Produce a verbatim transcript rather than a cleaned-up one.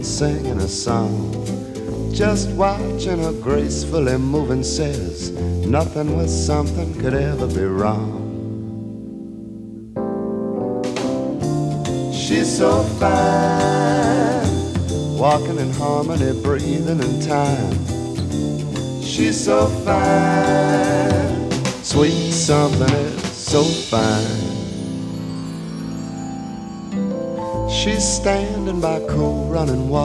singing a song, just watching her gracefully moving says nothing with something could ever be wrong. She's so fine, walking in harmony, breathing in time. She's so fine, sweet something is so fine. She's standing by cool running water,